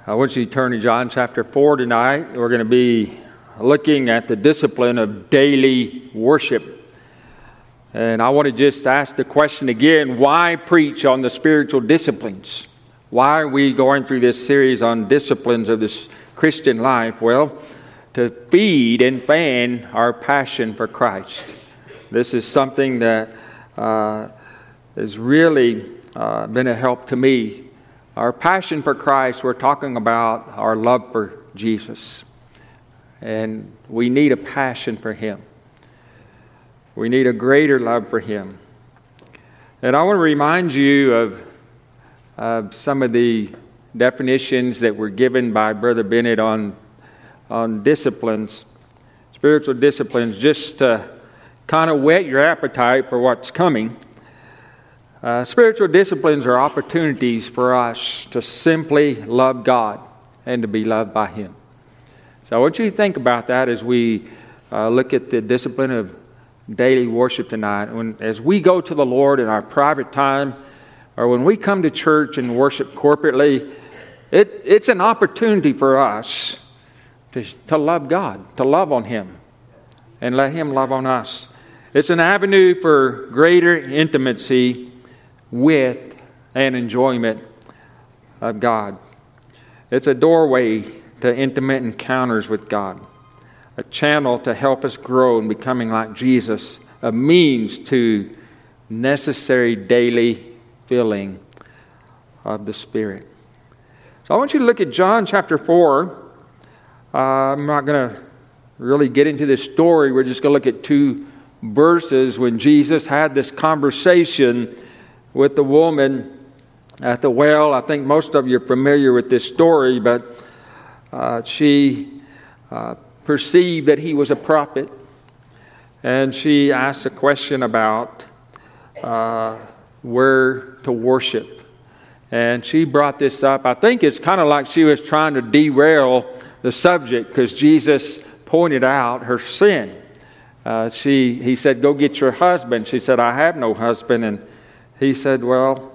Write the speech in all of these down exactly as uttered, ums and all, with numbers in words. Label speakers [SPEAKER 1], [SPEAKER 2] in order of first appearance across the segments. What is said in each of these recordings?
[SPEAKER 1] I want you to turn to John chapter four tonight. We're going to be looking at the discipline of daily worship. And I want to just ask the question again, why preach on the spiritual disciplines? Why are we going through this series on disciplines of this Christian life? Well, to feed and fan our passion for Christ. This is something that uh, has really uh, been a help to me. Our passion for Christ, we're talking about our love for Jesus. And we need a passion for Him. We need a greater love for Him. And I want to remind you of uh, some of the definitions that were given by Brother Bennett on, on disciplines, spiritual disciplines, just to kind of whet your appetite for what's coming. Uh, spiritual disciplines are opportunities for us to simply love God and to be loved by Him. So I want you to think about that as we uh, look at the discipline of daily worship tonight. When, as we go to the Lord in our private time, or when we come to church and worship corporately, it, it's an opportunity for us to, to love God, to love on Him, and let Him love on us. It's an avenue for greater intimacy with and enjoyment of God. It's a doorway to intimate encounters with God, a channel to help us grow in becoming like Jesus, a means to necessary daily filling of the Spirit. So I want you to look at John chapter four. Uh, I'm not going to really get into this story. We're just going to look at two verses when Jesus had this conversation with the woman at the well. I think most of you are familiar with this story, but uh, she uh, perceived that he was a prophet, and she asked a question about uh, where to worship. And she brought this up. I think it's kind of like she was trying to derail the subject because Jesus pointed out her sin. Uh, she, he said, "Go get your husband." She said, "I have no husband." And he said, "Well,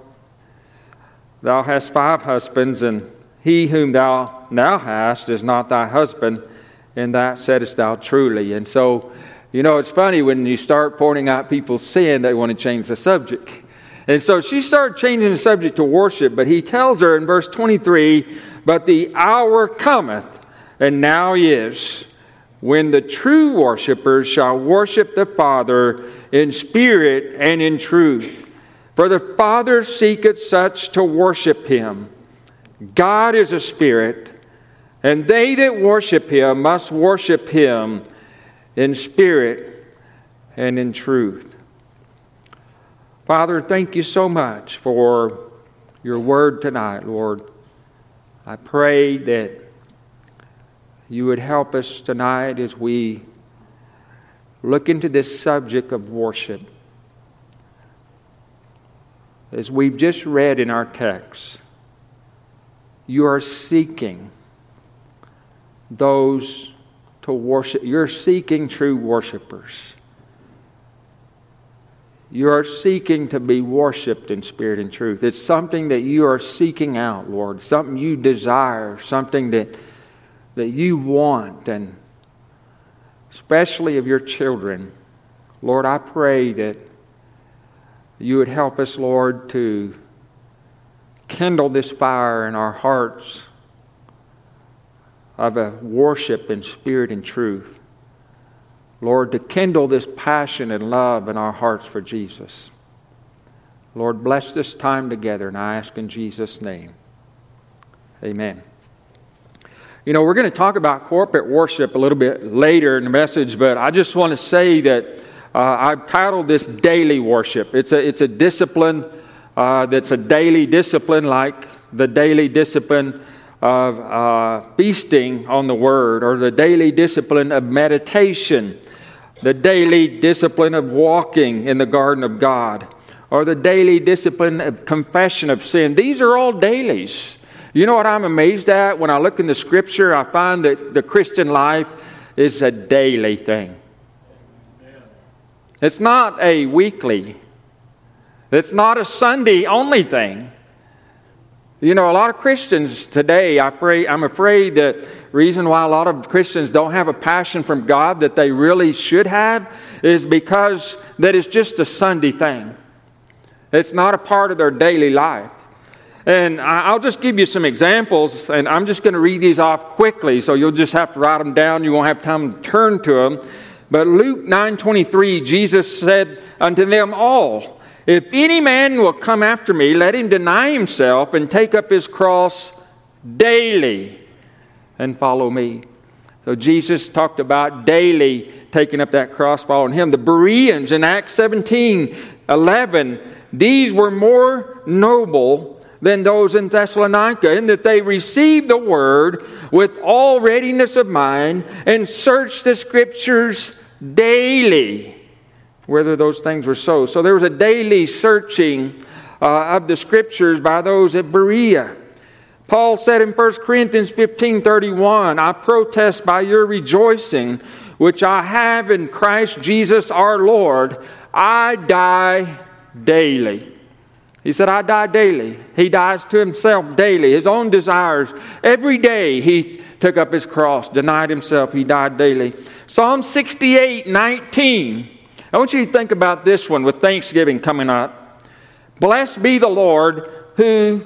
[SPEAKER 1] thou hast five husbands, and he whom thou now hast is not thy husband, and that saidest thou truly." And so, you know, it's funny when you start pointing out people's sin, they want to change the subject. And so she started changing the subject to worship, but he tells her in verse twenty-three, "But the hour cometh, and now is, when the true worshipers shall worship the Father in spirit and in truth. For the Father seeketh such to worship Him. God is a spirit, and they that worship Him must worship Him in spirit and in truth." Father, thank you so much for your word tonight, Lord. I pray that you would help us tonight as we look into this subject of worship. As we've just read in our text, you are seeking those to worship. You're seeking true worshipers. You are seeking to be worshiped in spirit and truth. It's something that you are seeking out, Lord. Something you desire. Something that, that you want. And especially of your children. Lord, I pray that you would help us, Lord, to kindle this fire in our hearts of a worship in spirit and truth. Lord, to kindle this passion and love in our hearts for Jesus. Lord, bless this time together, and I ask in Jesus' name. Amen. You know, we're going to talk about corporate worship a little bit later in the message, but I just want to say that Uh, I've titled this Daily Worship. It's a, it's a discipline uh, that's a daily discipline, like the daily discipline of uh, feasting on the Word, or the daily discipline of meditation, the daily discipline of walking in the garden of God, or the daily discipline of confession of sin. These are all dailies. You know what I'm amazed at? When I look in the Scripture, I find that the Christian life is a daily thing. It's not a weekly. It's not a Sunday only thing. You know, a lot of Christians today, I pray, I'm afraid that the reason why a lot of Christians don't have a passion from God that they really should have is because that it's just a Sunday thing. It's not a part of their daily life. And I'll just give you some examples, and I'm just going to read these off quickly, so you'll just have to write them down. You won't have time to turn to them. But Luke nine twenty-three, Jesus said unto them all, if any man will come after me, let him deny himself and take up his cross daily and follow me. So Jesus talked about daily taking up that cross, following him. The Bereans in Acts seventeen eleven, these were more noble than those in Thessalonica, in that they received the word with all readiness of mind and searched the Scriptures daily, whether those things were so. So there was a daily searching uh, of the Scriptures by those at Berea. Paul said in First Corinthians fifteen thirty-one, I protest by your rejoicing, which I have in Christ Jesus our Lord, I die daily. He said, I die daily. He dies to himself daily, his own desires. Every day he took up his cross, denied himself, he died daily. Psalm sixty-eight nineteen. I want you to think about this one with Thanksgiving coming up. Blessed be the Lord who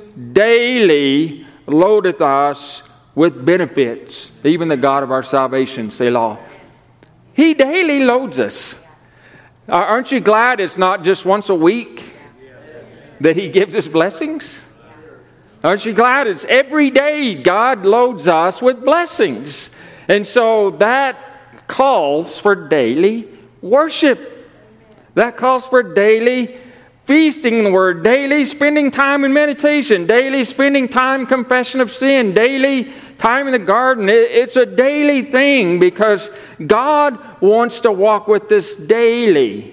[SPEAKER 1] daily loadeth us with benefits, even the God of our salvation, Selah. He daily loads us. Aren't you glad it's not just once a week that He gives us blessings? Aren't you glad it's every day God loads us with blessings? And so that calls for daily worship. That calls for daily feasting the Word, daily spending time in meditation, daily spending time in confession of sin, daily time in the garden. It's a daily thing because God wants to walk with us daily,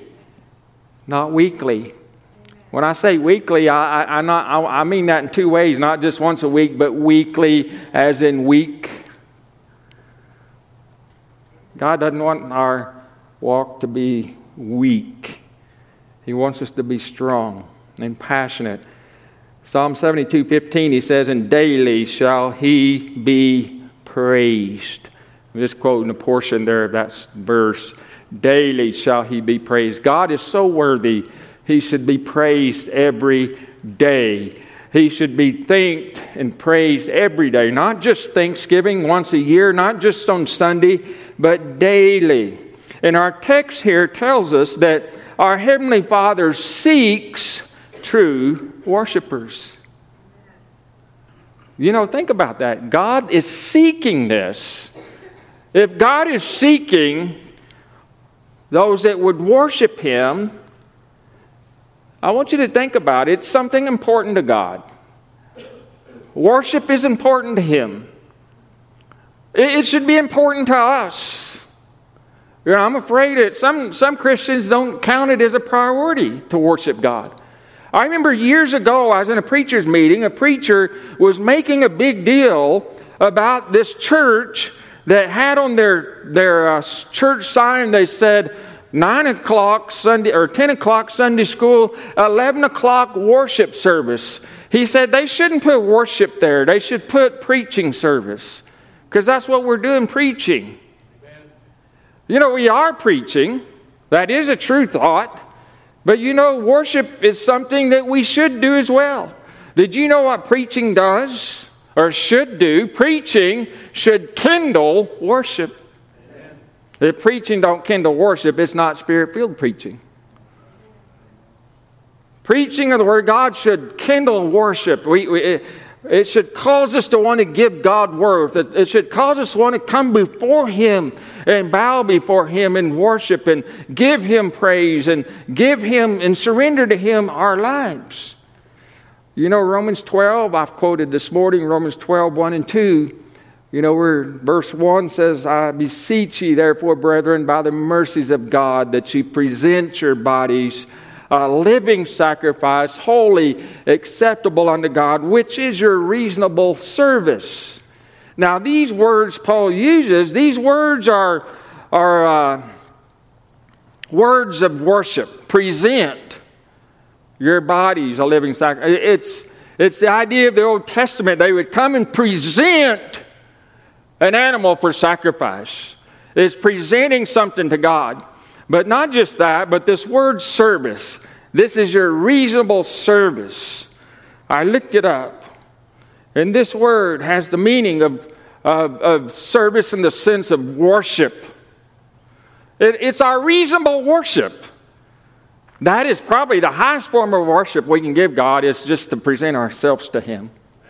[SPEAKER 1] not weekly. When I say weekly, I, I, I, not, I, I mean that in two ways, not just once a week, but weekly as in week. God doesn't want our walk to be weak. He wants us to be strong and passionate. Psalm seventy-two fifteen, he says, and daily shall He be praised. I'm just quoting a portion there of that verse. Daily shall He be praised. God is so worthy. He should be praised every day. He should be thanked and praised every day. Not just Thanksgiving once a year, not just on Sunday, but daily. And our text here tells us that our Heavenly Father seeks true worshipers. You know, think about that. God is seeking this. If God is seeking those that would worship Him, I want you to think about it. It's something important to God. Worship is important to Him. It should be important to us. You know, I'm afraid that some, some Christians don't count it as a priority to worship God. I remember years ago, I was in a preacher's meeting. A preacher was making a big deal about this church that had on their, their uh, church sign, they said, nine o'clock Sunday or ten o'clock Sunday school, eleven o'clock worship service. He said they shouldn't put worship there. They should put preaching service. Because that's what we're doing, preaching. Amen. You know, we are preaching. That is a true thought. But you know, worship is something that we should do as well. Did you know what preaching does or should do? Preaching should kindle worship. If preaching don't kindle worship, it's not Spirit-filled preaching. Preaching of the Word of God should kindle worship. We, we, it, it should cause us to want to give God worth. It, it should cause us to want to come before Him and bow before Him and worship and give Him praise and give Him and surrender to Him our lives. You know, Romans twelve, I've quoted this morning, Romans twelve, one and two. You know, where verse one says, I beseech ye, therefore, brethren, by the mercies of God, that ye present your bodies a living sacrifice, holy, acceptable unto God, which is your reasonable service. Now, these words Paul uses, these words are, are uh, words of worship. Present your bodies a living sacrifice. It's It's the idea of the Old Testament. They would come and present an animal for sacrifice. It's presenting something to God. But not just that, but this word service. This is your reasonable service. I looked it up. And this word has the meaning of, of, of service in the sense of worship. It, it's our reasonable worship. That is probably the highest form of worship we can give God, is just to present ourselves to Him.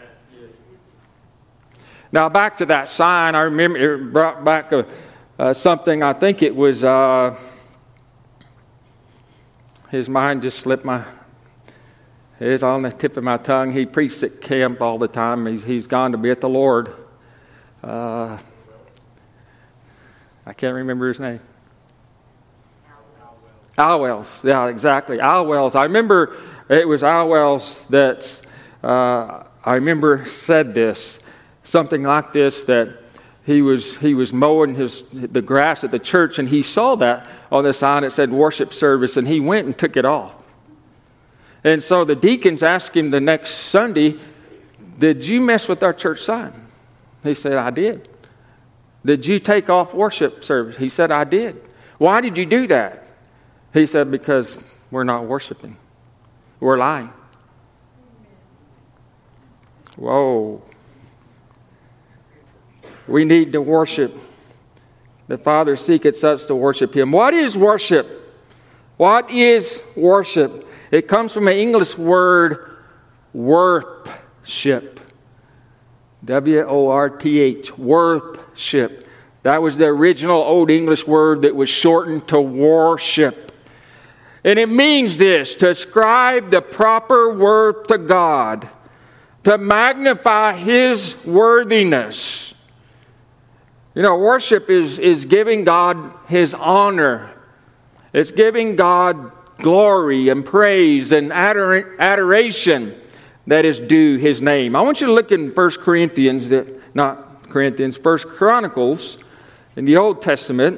[SPEAKER 1] Now back to that sign, I remember it brought back a, uh, something, I think it was, uh, his mind just slipped my, it's on the tip of my tongue. He preached at camp all the time. He's, he's gone to be with the Lord. Uh, I can't remember his name. Al Wells. Yeah, exactly. Al Wells. I remember it was Al Wells that uh, I remember said this, something like this, that he was he was mowing his the grass at the church, and he saw that on the sign that said worship service, and he went and took it off. And so the deacons asked him the next Sunday, "Did you mess with our church sign?" He said, "I did." "Did you take off worship service?" He said, "I did." "Why did you do that?" He said, "Because we're not worshiping. We're lying." Whoa. We need to worship. The Father seeketh such to worship Him. What is worship? What is worship? It comes from an English word, worthship. W O R T H. Worthship. That was the original Old English word that was shortened to worship. And it means this: to ascribe the proper worth to God, to magnify His worthiness. You know, worship is, is giving God His honor. It's giving God glory and praise and ador- adoration that is due His name. I want you to look in First Corinthians, not Corinthians, First Chronicles in the Old Testament.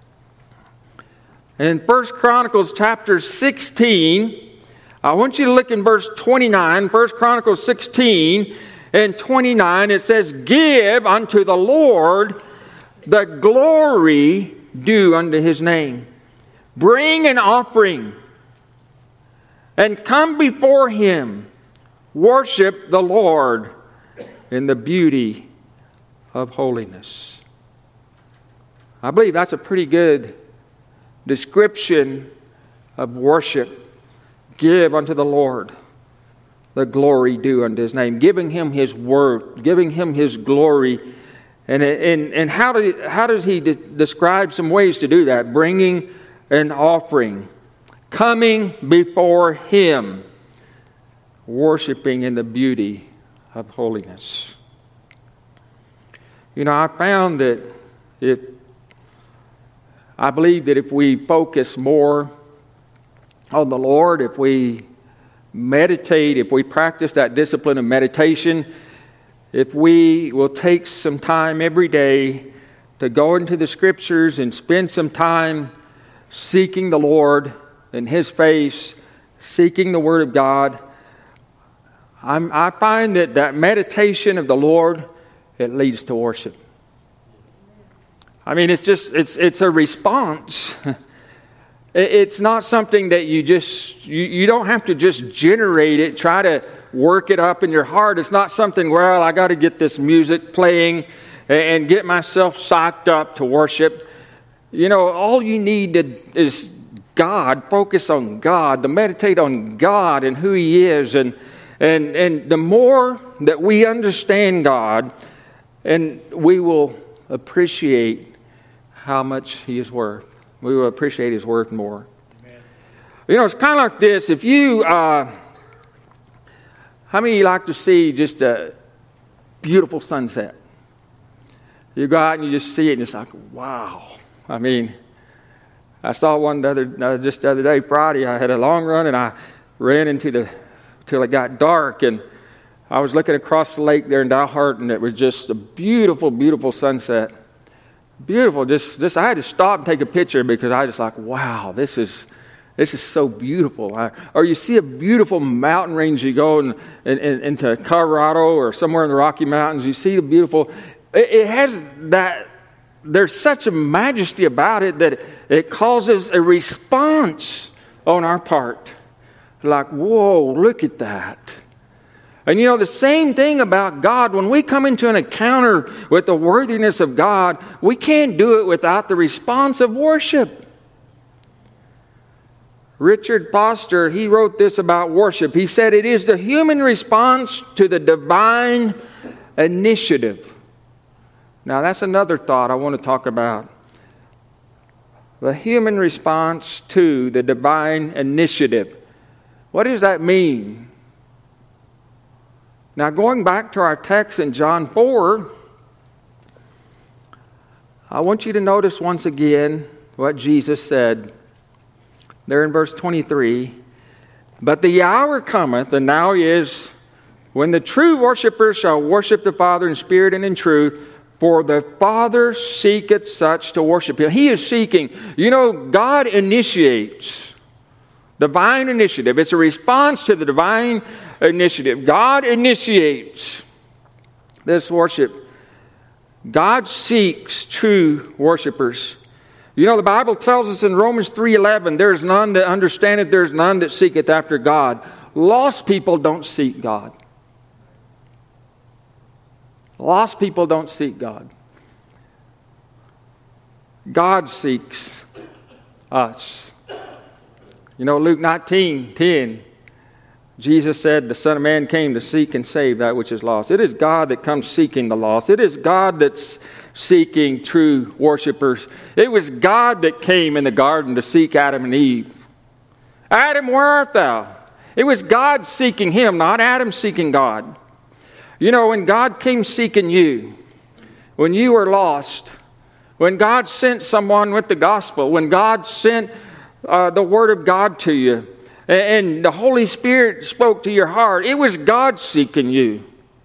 [SPEAKER 1] In First Chronicles chapter sixteen, I want you to look in verse twenty-nine. First Chronicles sixteen and twenty-nine, it says, "Give unto the Lord the glory due unto His name. Bring an offering and come before Him. Worship the Lord in the beauty of holiness." I believe that's a pretty good description of worship. Give unto the Lord the glory due unto His name, giving Him His worth, giving Him His glory. And and and how do how does He de- describe some ways to do that? Bringing an offering, coming before Him, worshiping in the beauty of holiness. You know, I found that if I believe that if we focus more on the Lord, if we meditate, if we practice that discipline of meditation, if we will take some time every day to go into the Scriptures and spend some time seeking the Lord and His face, seeking the Word of God, I'm, I find that that meditation of the Lord, it leads to worship. I mean, it's just, it's it's a response. It's not something that you just, you, you don't have to just generate it, try to work it up in your heart. It's not something, well, I got to get this music playing and get myself psyched up to worship. You know, all you need to, is God, focus on God, to meditate on God and who He is. And, and, and the more that we understand God, and we will appreciate how much He is worth. We will appreciate His worth more. Amen. You know, it's kind of like this. If you, uh, how many of you like to see just a beautiful sunset? You go out and you just see it and it's like, wow. I mean, I saw one the other, uh, just the other day, Friday. I had a long run and I ran into the, till it got dark, and I was looking across the lake there in Dalhart, and it was just a beautiful, beautiful sunset. Beautiful. Just, just I had to stop and take a picture because I was just like, wow, this is, this is so beautiful. Or you see a beautiful mountain range, you go in, in, in, into Colorado or somewhere in the Rocky Mountains, you see the beautiful, it, it has that, there's such a majesty about it that it causes a response on our part. Like, whoa, look at that. And you know, the same thing about God. When we come into an encounter with the worthiness of God, we can't do it without the response of worship. Richard Foster, he wrote this about worship. He said, it is the human response to the divine initiative. Now, that's another thought I want to talk about. The human response to the divine initiative. What does that mean? Now, going back to our text in John four, I want you to notice once again what Jesus said. There in verse twenty-three, but the hour cometh, and now is, when the true worshipers shall worship the Father in spirit and in truth, for the Father seeketh such to worship Him. He is seeking. You know, God initiates. Divine initiative. It's a response to the divine initiative. God initiates this worship. God seeks true worshipers. You know, the Bible tells us in Romans three eleven, there is none that understandeth, there is none that seeketh after God. Lost people don't seek God. Lost people don't seek God. God seeks us. You know, Luke nineteen ten, Jesus said, the Son of Man came to seek and save that which is lost. It is God that comes seeking the lost. It is God that's seeking true worshipers. It was God that came in the garden to seek Adam and Eve. Adam, where art thou? It was God seeking him, not Adam seeking God. You know, when God came seeking you, when you were lost, when God sent someone with the gospel, when God sent uh, the Word of God to you, and, and the Holy Spirit spoke to your heart, it was God seeking you.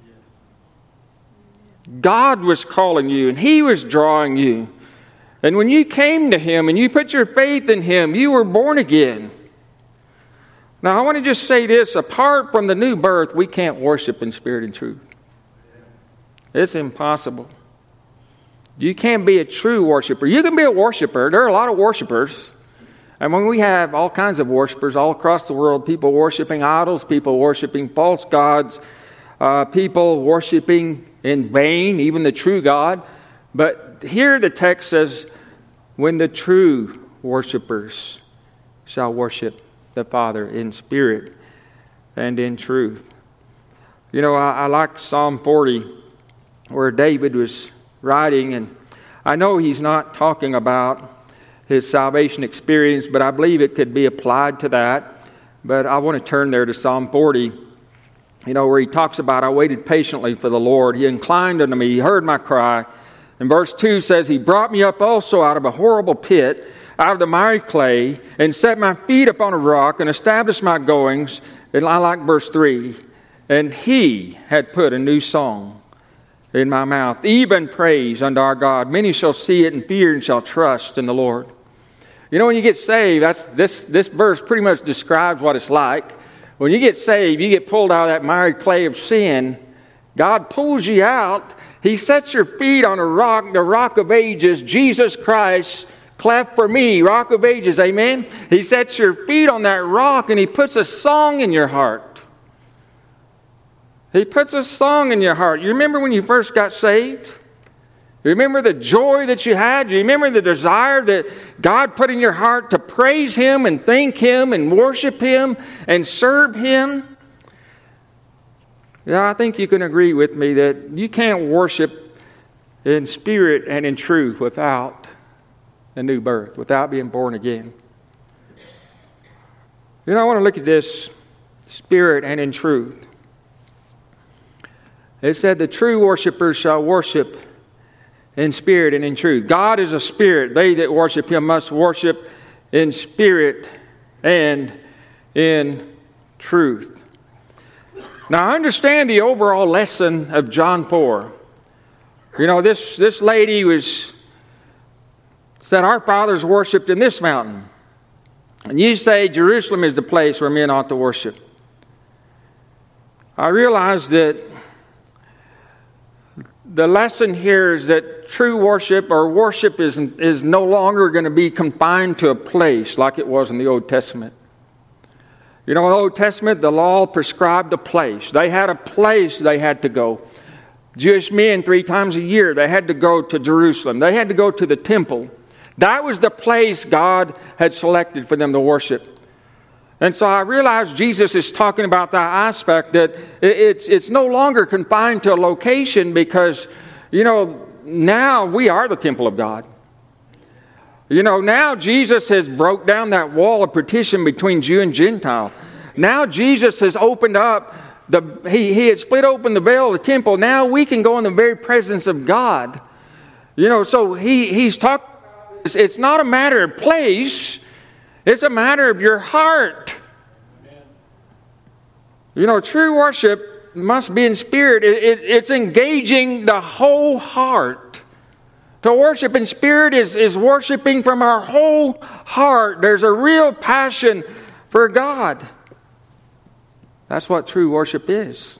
[SPEAKER 1] God was calling you, and He was drawing you. And when you came to Him and you put your faith in Him, you were born again. Now, I want to just say this. Apart from the new birth, we can't worship in spirit and truth. It's impossible. You can't be a true worshiper. You can be a worshiper. There are a lot of worshipers. And when we have all kinds of worshipers all across the world, people worshiping idols, people worshiping false gods, uh, people worshiping in vain, even the true God. But here the text says, when the true worshipers shall worship the Father in spirit and in truth. You know, I, I like Psalm forty, where David was writing, and I know he's not talking about his salvation experience, but I believe it could be applied to that. But I want to turn there to Psalm forty, you know, where he talks about, I waited patiently for the Lord. He inclined unto me. He heard my cry. And verse two says, He brought me up also out of a horrible pit, out of the miry clay, and set my feet upon a rock, and established my goings. And I like verse three. And He had put a new song in my mouth, even praise unto our God. Many shall see it and fear, and shall trust in the Lord. You know, when you get saved, that's this, this verse pretty much describes what it's like. When you get saved, you get pulled out of that miry clay of sin. God pulls you out. He sets your feet on a rock, the rock of ages, Jesus Christ, cleft for me, rock of ages, amen? He sets your feet on that rock, and He puts a song in your heart. He puts a song in your heart. You remember when you first got saved? You remember the joy that you had? You remember the desire that God put in your heart to praise Him and thank Him and worship Him and serve Him? Yeah, I think you can agree with me that you can't worship in spirit and in truth without a new birth, without being born again. You know, I want to look at this spirit and in truth. It said the true worshipers shall worship in spirit and in truth. God is a spirit. They that worship Him must worship in spirit and in truth. Now, I understand the overall lesson of John four. You know, this, this lady was said, our fathers worshipped in this mountain. And you say Jerusalem is the place where men ought to worship. I realize that the lesson here is that true worship or worship is, is no longer going to be confined to a place like it was in the Old Testament. You know, in the Old Testament, the law prescribed a place. They had a place they had to go. Jewish men, three times a year, they had to go to Jerusalem. They had to go to the temple. That was the place God had selected for them to worship. And so I realize Jesus is talking about that aspect, that it's, it's no longer confined to a location because, you know, now we are the temple of God. You know, now Jesus has broke down that wall of partition between Jew and Gentile. Now Jesus has opened up, the he, he had split open the veil of the temple. Now we can go in the very presence of God. You know, so he, he's talking, it's not a matter of place, it's a matter of your heart. You know, true worship must be in spirit. It, it, it's engaging the whole heart. To worship in spirit is, is worshiping from our whole heart. There's a real passion for God. That's what true worship is.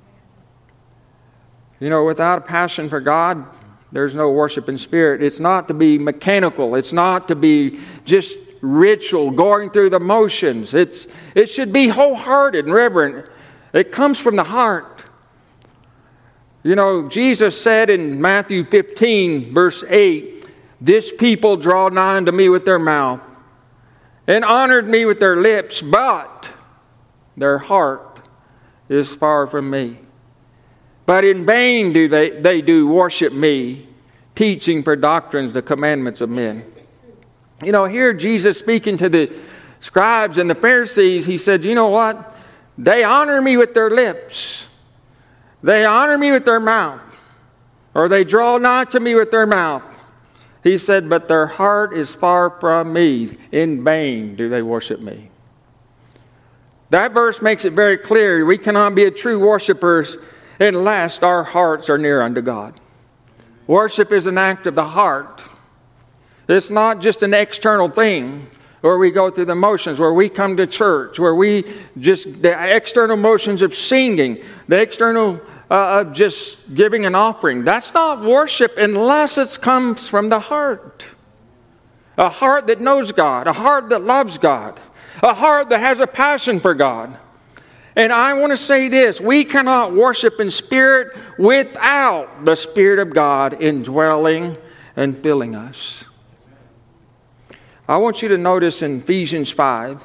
[SPEAKER 1] You know, without a passion for God, there's no worship in spirit. It's not to be mechanical. It's not to be just ritual, going through the motions. It's it should be wholehearted and reverent. It comes from the heart. You know, Jesus said in Matthew fifteen, verse eight, "This people draw nigh unto me with their mouth, and honored me with their lips, but their heart is far from me. But in vain do they, they do worship me, teaching for doctrines the commandments of men." You know, here Jesus speaking to the scribes and the Pharisees, he said, you know what? They honor me with their lips. They honor me with their mouth. Or they draw nigh to me with their mouth. He said, but their heart is far from me. In vain do they worship me. That verse makes it very clear. We cannot be a true worshipers unless our hearts are near unto God. Worship is an act of the heart. It's not just an external thing where we go through the motions, where we come to church, where we just, the external motions of singing, the external uh, of just giving an offering. That's not worship unless it comes from the heart. A heart that knows God, a heart that loves God, a heart that has a passion for God. And I want to say this, we cannot worship in spirit without the Spirit of God indwelling and filling us. I want you to notice in Ephesians five,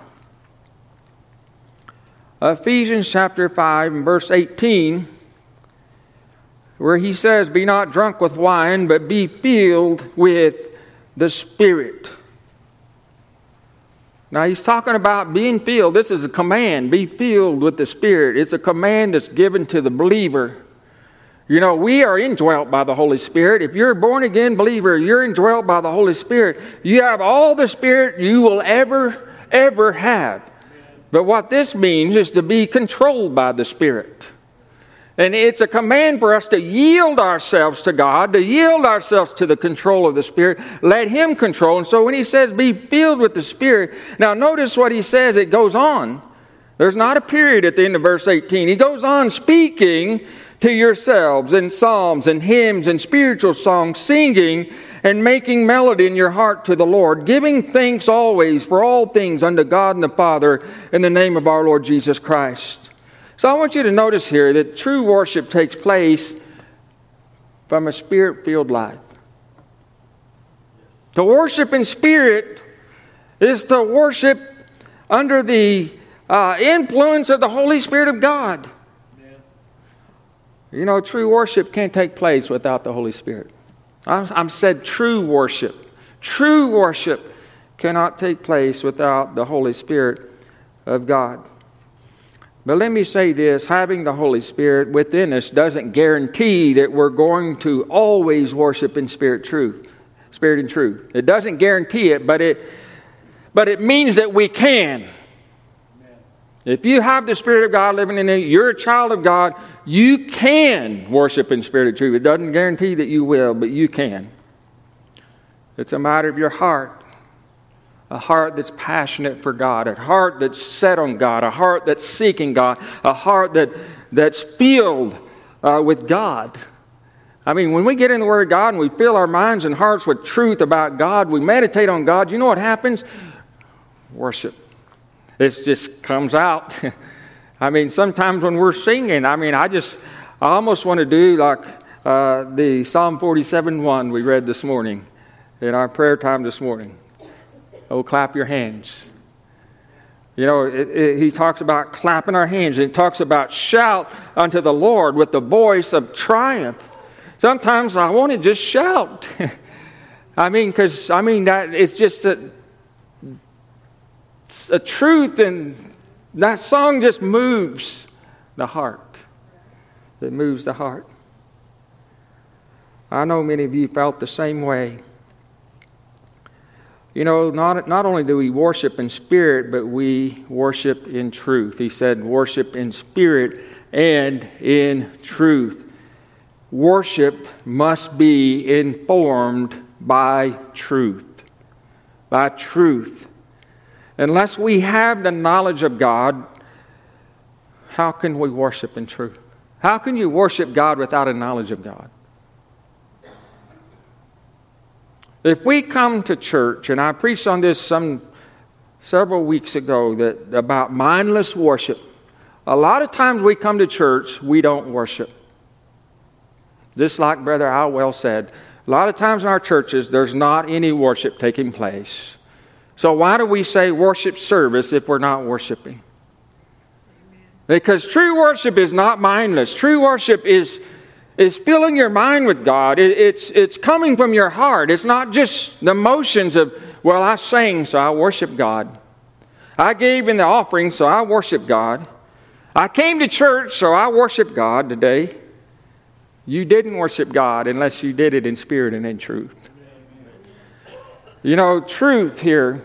[SPEAKER 1] Ephesians chapter five and verse eighteen, where he says, "Be not drunk with wine, but be filled with the Spirit." Now he's talking about being filled. This is a command, be filled with the Spirit. It's a command that's given to the believer. You know, we are indwelt by the Holy Spirit. If you're a born-again believer, you're indwelt by the Holy Spirit. You have all the Spirit you will ever, ever have. But what this means is to be controlled by the Spirit. And it's a command for us to yield ourselves to God, to yield ourselves to the control of the Spirit. Let Him control. And so when He says, be filled with the Spirit, now notice what He says, it goes on. There's not a period at the end of verse eighteen. He goes on speaking to yourselves in psalms and hymns and spiritual songs, singing and making melody in your heart to the Lord, giving thanks always for all things unto God and the Father in the name of our Lord Jesus Christ. So I want you to notice here that true worship takes place from a Spirit-filled life. To worship in spirit is to worship under the uh, influence of the Holy Spirit of God. You know, true worship can't take place without the Holy Spirit. I'm, I'm said true worship. True worship cannot take place without the Holy Spirit of God. But let me say this, having the Holy Spirit within us doesn't guarantee that we're going to always worship in spirit truth, spirit and truth. It doesn't guarantee it, but it, but it means that we can. If you have the Spirit of God living in you, you're a child of God, you can worship in spirit and truth. It doesn't guarantee that you will, but you can. It's a matter of your heart, a heart that's passionate for God, a heart that's set on God, a heart that's seeking God, a heart that that's filled uh, with God. I mean, when we get in the Word of God and we fill our minds and hearts with truth about God, we meditate on God, you know what happens? Worship. It just comes out. I mean, sometimes when we're singing, I mean, I just, I almost want to do like uh, the Psalm forty-seven one we read this morning in our prayer time this morning. Oh, clap your hands. You know, it, it, he talks about clapping our hands. And he talks about shout unto the Lord with the voice of triumph. Sometimes I want to just shout. I mean, because, I mean, that it's just a, a truth, and that song just moves the heart. It moves the heart. I know many of you felt the same way. You know, not, not only do we worship in spirit, but we worship in truth. He said, worship in spirit and in truth. Worship must be informed by truth. By truth. Unless we have the knowledge of God, how can we worship in truth? How can you worship God without a knowledge of God? If we come to church, and I preached on this some several weeks ago that about mindless worship. A lot of times we come to church, we don't worship. Just like Brother Alwell said, a lot of times in our churches, there's not any worship taking place. So why do we say worship service if we're not worshiping? Because true worship is not mindless. True worship is, is filling your mind with God. It, it's, it's coming from your heart. It's not just the motions of, well, I sang, so I worship God. I gave in the offering, so I worship God. I came to church, so I worship God today. You didn't worship God unless you did it in spirit and in truth. You know, truth here,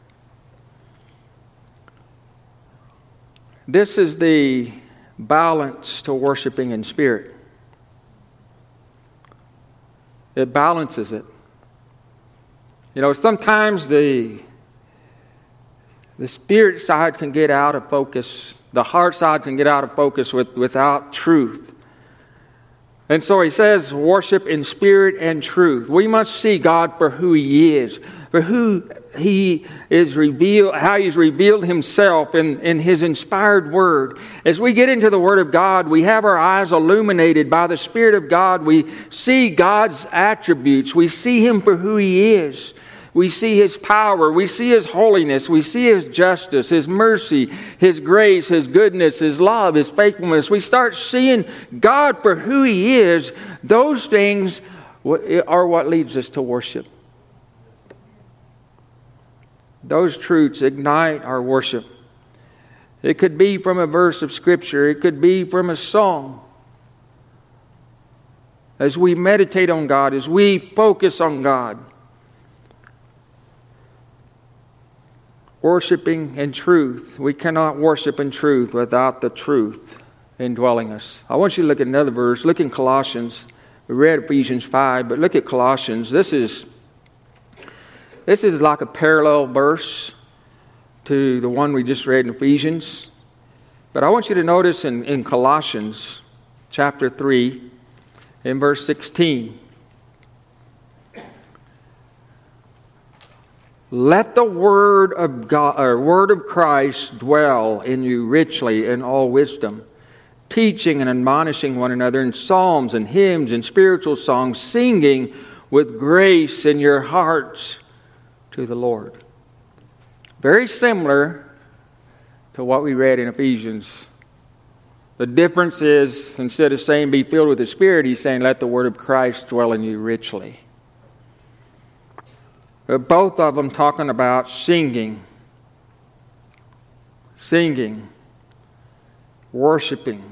[SPEAKER 1] this is the balance to worshiping in spirit. It balances it. You know, sometimes the, the spirit side can get out of focus. The heart side can get out of focus with, without truth. And so he says, worship in spirit and truth. We must see God for who He is, for who He is revealed, how He's revealed Himself in, in His inspired Word. As we get into the Word of God, we have our eyes illuminated by the Spirit of God. We see God's attributes. We see Him for who He is. We see His power. We see His holiness. We see His justice, His mercy, His grace, His goodness, His love, His faithfulness. We start seeing God for who He is. Those things are what leads us to worship. Those truths ignite our worship. It could be from a verse of Scripture. It could be from a song. As we meditate on God, as we focus on God, worshiping in truth. We cannot worship in truth without the truth indwelling us. I want you to look at another verse. Look in Colossians. We read Ephesians five, but look at Colossians. This is this is like a parallel verse to the one we just read in Ephesians. But I want you to notice in, in Colossians chapter three, in verse sixteen. Let the word of God, or word of Christ dwell in you richly in all wisdom, teaching and admonishing one another in psalms and hymns and spiritual songs, singing with grace in your hearts to the Lord. Very similar to what we read in Ephesians. The difference is, instead of saying be filled with the Spirit, he's saying let the word of Christ dwell in you richly. But both of them talking about singing, singing, worshiping.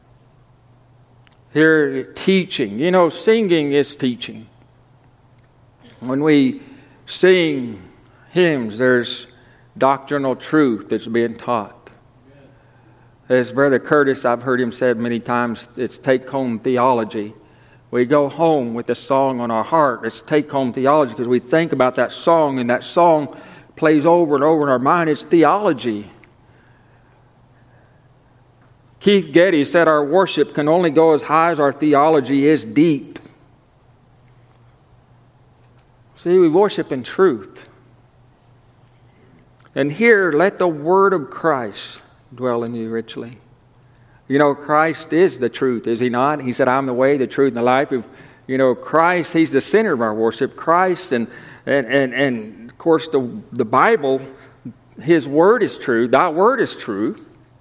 [SPEAKER 1] Here, teaching. You know, singing is teaching. When we sing hymns, there's doctrinal truth that's being taught. As Brother Curtis, I've heard him say many times, it's take-home theology. We go home with a song on our heart. It's take-home theology because we think about that song, and that song plays over and over in our mind. It's theology. Keith Getty said our worship can only go as high as our theology is deep. See, we worship in truth. And here, let the word of Christ dwell in you richly. You know, Christ is the truth, is He not? He said, I'm the way, the truth, and the life. If, you know, Christ, He's the center of our worship. Christ, and and and, and of course, the, the Bible, His word is true. That word is true.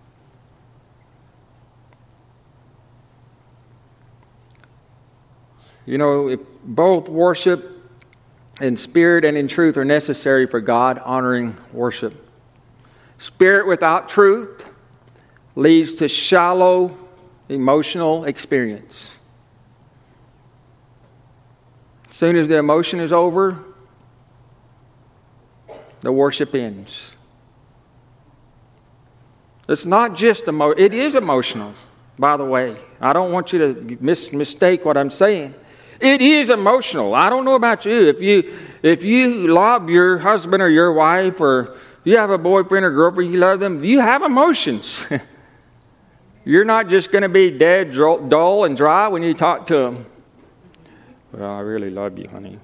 [SPEAKER 1] You know, if both worship in spirit and in truth are necessary for God-honoring worship. Spirit without truth leads to shallow emotional experience. As soon as the emotion is over, the worship ends. It's not just emo- it is emotional, by the way. I don't want you to mis- mistake what I'm saying. It is emotional. I don't know about you. If you if you love your husband or your wife, or you have a boyfriend or girlfriend, you love them, you have emotions. You're not just going to be dead, dull, and dry when you talk to them. Well, I really love you, honey.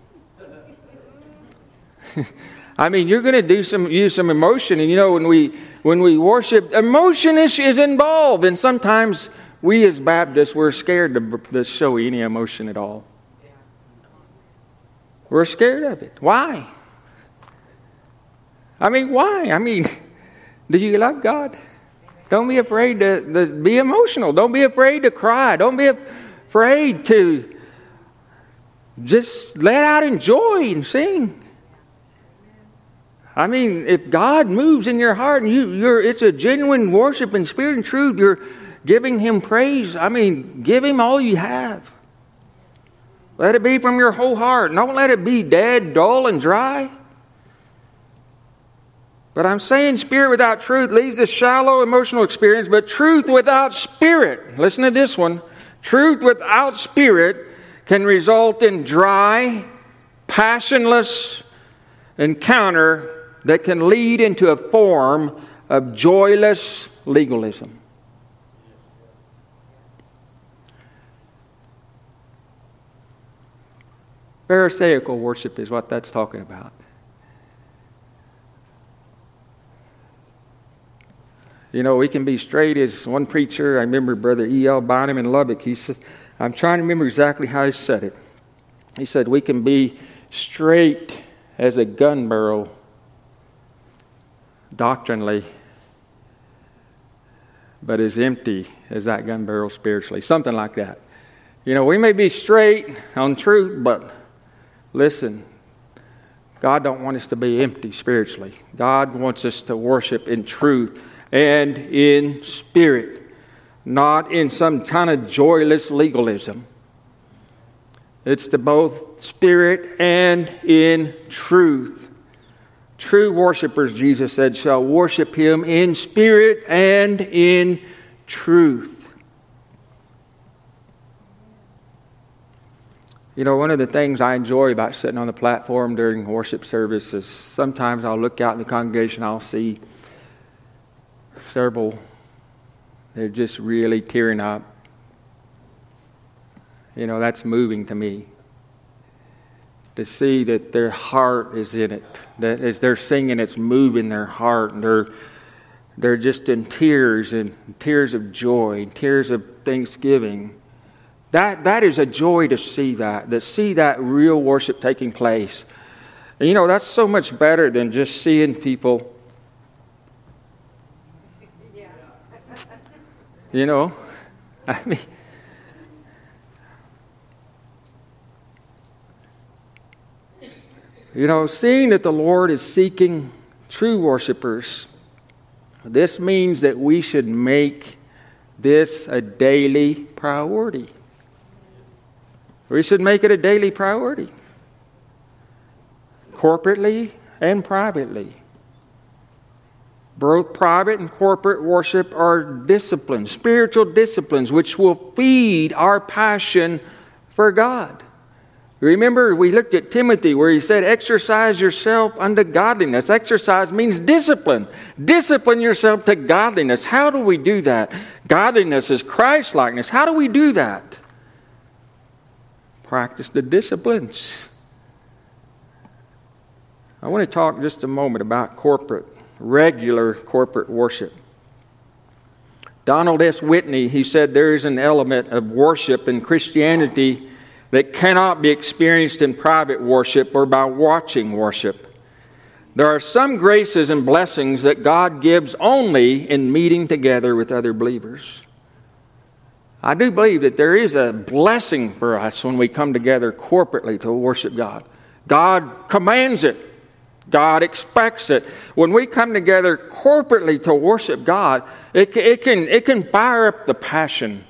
[SPEAKER 1] I mean, you're going to do some use some emotion, and you know when we when we worship, emotion is, is involved, and sometimes we as Baptists we're scared to, to show any emotion at all. We're scared of it. Why? I mean, why? I mean, do you love God? Don't be afraid to, to be emotional. Don't be afraid to cry. Don't be afraid to just let out in joy and sing. I mean, if God moves in your heart and you, you're, it's a genuine worship in spirit and truth, you're giving Him praise. I mean, give Him all you have. Let it be from your whole heart. Don't let it be dead, dull, and dry. But I'm saying spirit without truth leads to shallow emotional experience, but truth without spirit, listen to this one, truth without spirit can result in dry, passionless encounter that can lead into a form of joyless legalism. Pharisaical worship is what that's talking about. You know, we can be straight as one preacher. I remember Brother E L Bynum in Lubbock. He said, I'm trying to remember exactly how he said it. He said, we can be straight as a gun barrel doctrinally, but as empty as that gun barrel spiritually. Something like that. You know, we may be straight on truth, but listen, God don't want us to be empty spiritually. God wants us to worship in truth and in spirit, not in some kind of joyless legalism. It's to both spirit and in truth. True worshipers, Jesus said, shall worship Him in spirit and in truth. You know, one of the things I enjoy about sitting on the platform during worship service is sometimes I'll look out in the congregation, I'll see several, they're just really tearing up. You know, that's moving to me. To see that their heart is in it. That as they're singing, it's moving their heart. And they're, they're just in tears, and tears of joy, tears of thanksgiving. That that is a joy to see that. To see that real worship taking place. And you know, that's so much better than just seeing people. You know, I mean, you know, seeing that the Lord is seeking true worshipers, this means that we should make this a daily priority. We should make it a daily priority, corporately and privately. Both private and corporate worship are disciplines, spiritual disciplines, which will feed our passion for God. Remember, we looked at Timothy where he said, exercise yourself unto godliness. Exercise means discipline. Discipline yourself to godliness. How do we do that? Godliness is Christ-likeness. How do we do that? Practice the disciplines. I want to talk just a moment about corporate, regular corporate worship. Donald S. Whitney, he said there is an element of worship in Christianity that cannot be experienced in private worship or by watching worship. There are some graces and blessings that God gives only in meeting together with other believers. I do believe that there is a blessing for us when we come together corporately to worship God. God commands it. God expects it. When we come together corporately to worship God, it, it, can, it can fire up the passion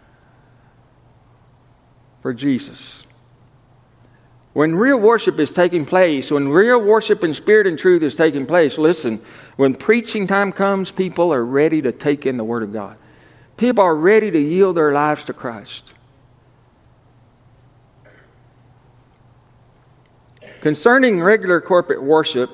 [SPEAKER 1] for Jesus. When real worship is taking place, when real worship in spirit and truth is taking place, listen, when preaching time comes, people are ready to take in the Word of God. People are ready to yield their lives to Christ. Concerning regular corporate worship,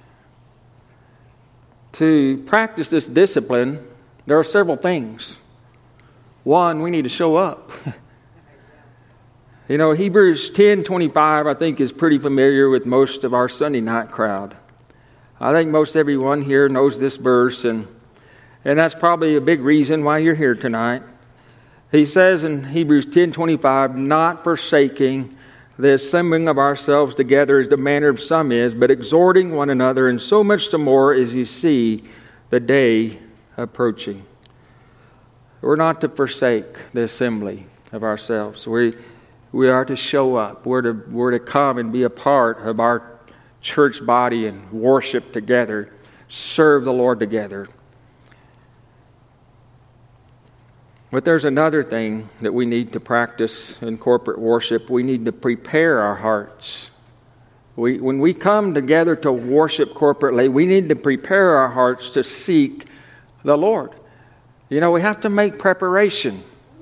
[SPEAKER 1] to practice this discipline, there are several things. One, we need to show up. You know, Hebrews ten twenty-five, I think, is pretty familiar with most of our Sunday night crowd. I think most everyone here knows this verse, and, and that's probably a big reason why you're here tonight. He says in Hebrews ten twenty-five, not forsaking the assembling of ourselves together as the manner of some is, but exhorting one another, and so much the more as you see the day approaching. We're not to forsake the assembly of ourselves. We we are to show up. We're to we're to come and be a part of our church body and worship together, serve the Lord together. But there's another thing that we need to practice in corporate worship. We need to prepare our hearts. We, when we come together to worship corporately, we need to prepare our hearts to seek the Lord. You know, we have to make preparation.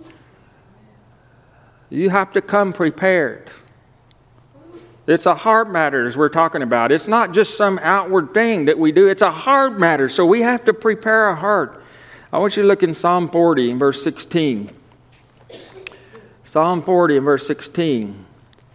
[SPEAKER 1] You have to come prepared. It's a heart matter, as we're talking about. It's not just some outward thing that we do. It's a heart matter, so we have to prepare our heart. I want you to look in Psalm forty and verse sixteen. Psalm forty and verse sixteen.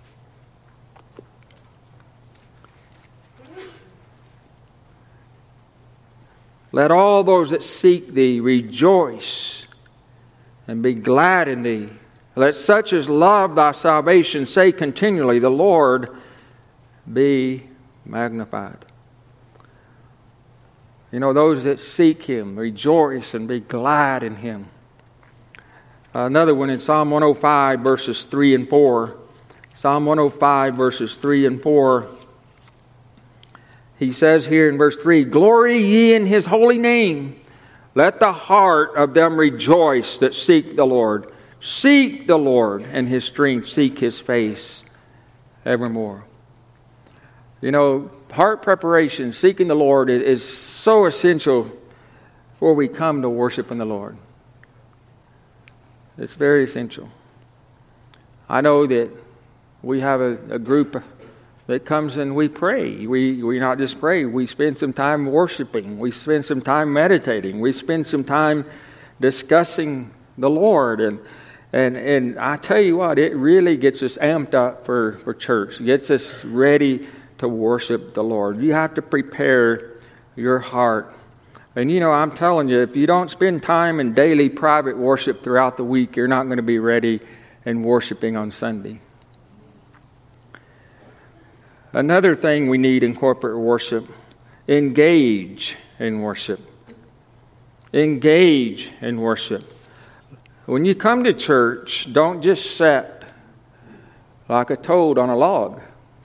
[SPEAKER 1] Let all those that seek thee rejoice and be glad in thee. Let such as love thy salvation say continually, the Lord be magnified. You know, those that seek Him, rejoice and be glad in Him. Another one in Psalm one oh five, verses three and four. Psalm one oh five, verses three and four. He says here in verse three, glory ye in His holy name. Let the heart of them rejoice that seek the Lord. Seek the Lord and His strength. Seek His face evermore. You know, heart preparation, seeking the Lord is so essential before we come to worship in the Lord. It's very essential. I know that we have a, a group that comes and we pray. We we not just pray, we spend some time worshiping. We spend some time meditating. We spend some time discussing the Lord. And and and I tell you what, it really gets us amped up for, for church. It gets us ready to worship the Lord. You have to prepare your heart. And you know, I'm telling you, if you don't spend time in daily private worship throughout the week, you're not going to be ready and worshiping on Sunday. Another thing we need in corporate worship, engage in worship. Engage in worship. When you come to church, don't just sit like a toad on a log.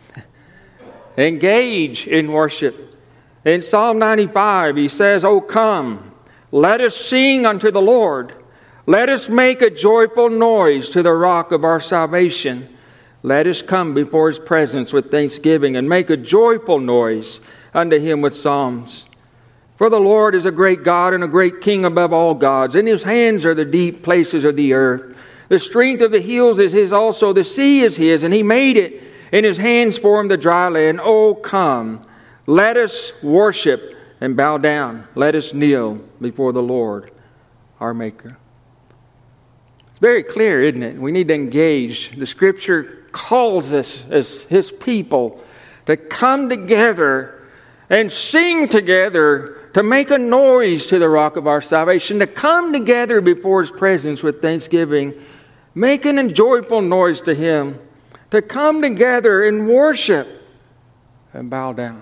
[SPEAKER 1] Engage in worship. In Psalm ninety-five, he says, O come, let us sing unto the Lord. Let us make a joyful noise to the rock of our salvation. Let us come before His presence with thanksgiving and make a joyful noise unto Him with psalms. For the Lord is a great God and a great King above all gods. In His hands are the deep places of the earth. The strength of the hills is His also. The sea is His, and He made it. In His hands formed the dry land. Oh, come, let us worship and bow down. Let us kneel before the Lord, our Maker. It's very clear, isn't it? We need to engage. The Scripture calls us as His people to come together and sing together, to make a noise to the rock of our salvation, to come together before His presence with thanksgiving, making a joyful noise to Him, to come together and worship and bow down.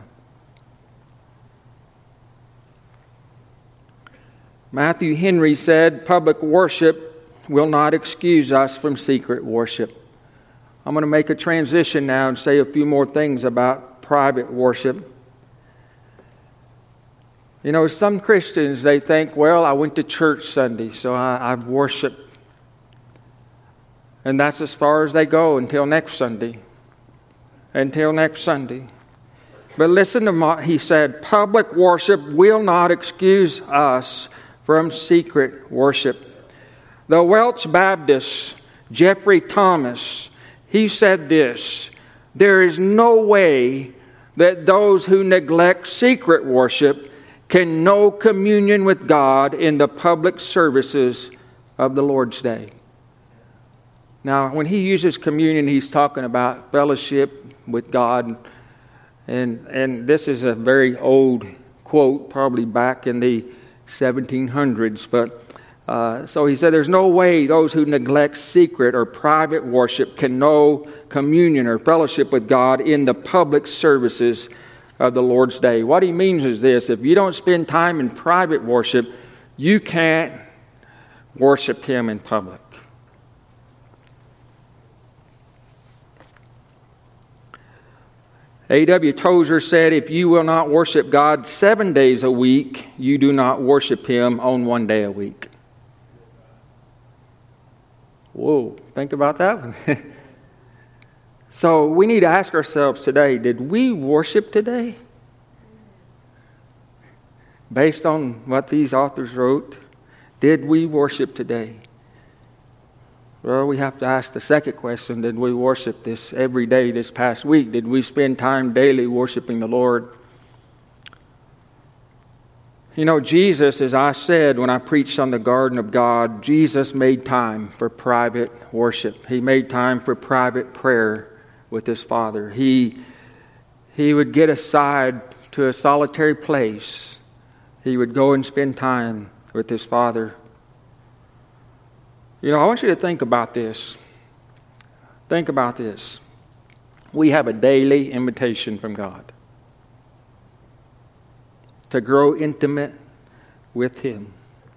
[SPEAKER 1] Matthew Henry said, public worship will not excuse us from secret worship. I'm going to make a transition now and say a few more things about private worship. You know, some Christians, they think, well, I went to church Sunday, so I, I've worshiped. And that's as far as they go until next Sunday. Until next Sunday. But listen to what he said. Public worship will not excuse us from secret worship. The Welch Baptist, Jeffrey Thomas, he said this: there is no way that those who neglect secret worship can know communion with God in the public services of the Lord's Day. Now, when he uses communion, he's talking about fellowship with God. And, and this is a very old quote, probably back in the seventeen hundreds. But uh, so he said, there's no way those who neglect secret or private worship can know communion or fellowship with God in the public services of the Lord's Day. What he means is this: if you don't spend time in private worship, you can't worship Him in public. A W Tozer said, if you will not worship God seven days a week, you do not worship Him on one day a week. Whoa, think about that one. So we need to ask ourselves today, did we worship today? Based on what these authors wrote, did we worship today? Well, we have to ask the second question, did we worship this every day this past week? Did we spend time daily worshiping the Lord? You know, Jesus, as I said when I preached on the Garden of God, Jesus made time for private worship. He made time for private prayer with His Father. He, he would get aside to a solitary place. He would go and spend time with His Father. You know, I want you to think about this. Think about this. We have a daily invitation from God to grow intimate with Him.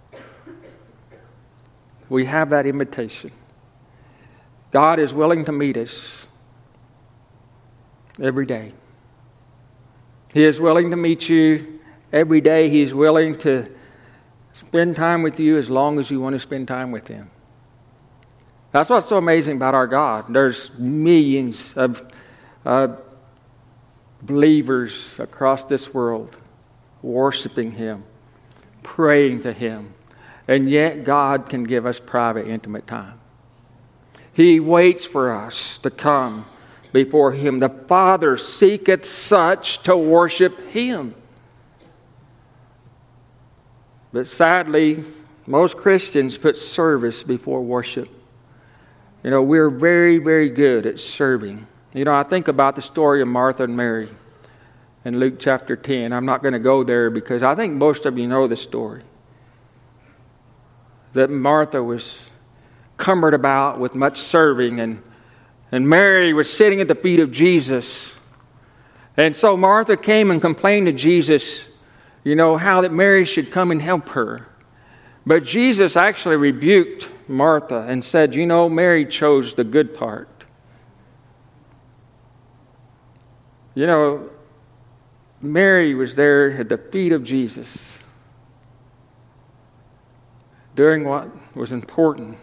[SPEAKER 1] We have that invitation. God is willing to meet us every day. He is willing to meet you every day. He is willing to spend time with you as long as you want to spend time with Him. That's what's so amazing about our God. There's millions of uh, believers across this world worshiping Him, praying to Him, and yet God can give us private, intimate time. He waits for us to come before Him. The Father seeketh such to worship Him. But sadly, most Christians put service before worship. You know, we're very, very good at serving. You know, I think about the story of Martha and Mary in Luke chapter ten. I'm not going to go there because I think most of you know the story. That Martha was cumbered about with much serving, and, and Mary was sitting at the feet of Jesus. And so Martha came and complained to Jesus, you know, how that Mary should come and help her. But Jesus actually rebuked Martha and said, you know, Mary chose the good part. You know, Mary was there at the feet of Jesus, doing what was important.